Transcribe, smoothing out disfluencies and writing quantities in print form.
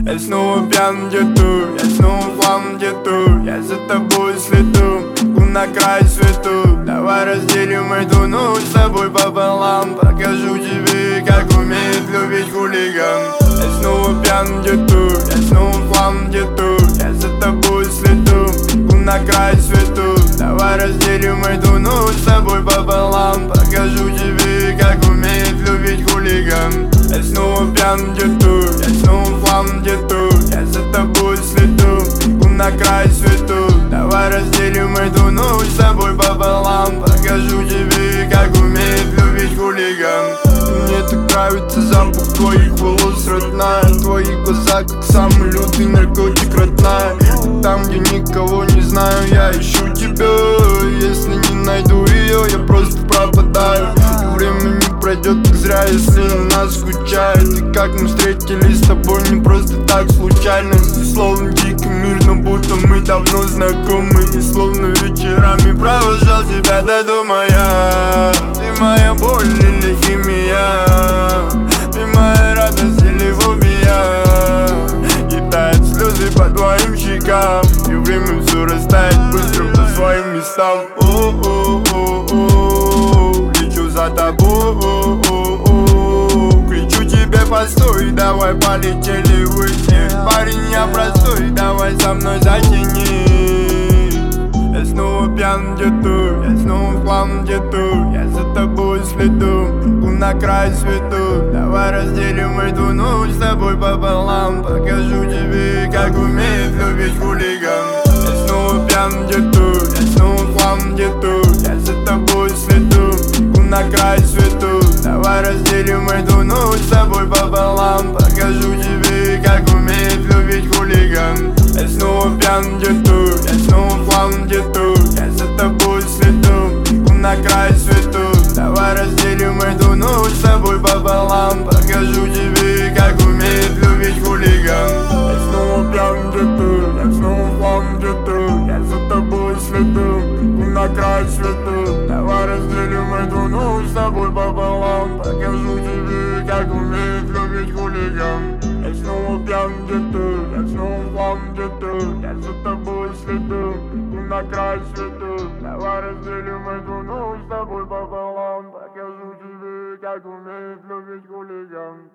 Я снова пьян где-то, я снова в хлам где-то. Я за тобой следу, на край свету. Давай разделим эту ночь с тобой пополам. Покажу тебе, как умеет любить хулиган. Я снова пьян где-то, я снова в хлам где-то. Я за тобой следу, на край свету. Давай разделим эту ночь с тобой пополам. Покажу тебе, как умеет любить хулиган. Я снова пьян где-то, я снова в хлам где-то. Я за тобой следу, на край свету. Давай разделим эту ночь с тобой пополам. Покажу тебе, как умеет любить хулиган. Мне так нравится запах твоих волос, родная. Твои глаза, как самый лютый наркотик, родная. Ты там, где никого не знаю, я ищу тебя. Если не найду ее, я просто пропадаю. И время не пройдет так зря, если она скучает. И как мы встретились с тобой не просто так случайно. Здесь словно дикий мир, но будто мы давно знакомы. И словно вечерами провожал тебя до дома я. Ты моя боль или химия, ты моя радость или фобия. Кидает слезы по твоим щекам, и время все растает быстро по своим местам. О-о-о-о, лечу за тобой. Кричу тебе постой, давай полетели выйти. Парень я простой, давай со мной затяни. Я снова пьян где-то, я снова в хлам где-то. Я за тобой следу, на край свету. Давай разделим эту ночь с тобой пополам. Покажу тебе, как умеет любить хулиган. Я снова пьян где-то, я снова в хлам где-то. Я за тобой следу, на край свету. Давай разделим эту ночь с тобой пополам. Покажу тебе, как умеет любить хулиган. Я снова пьян где-то, я снова в хлам где-то. Я за тобой следу, на край свету. Давай разделим эту ночь с тобой пополам. Покажу тебе, как умеет любить хулиган. Я снова пьян где-то, я снова в хлам где-то. Я за тобой следу, на край свету. Давай разделим эту ночь с тобой пополам. Покажу тебе, как умеет любить хулиган. Я снова пьян где-то, я снова в хлам где-то. Я за тобой следу, на край свету. Давай разделим эту ночь с тобой пополам. Покажу тебе, как умеет любить хулиган.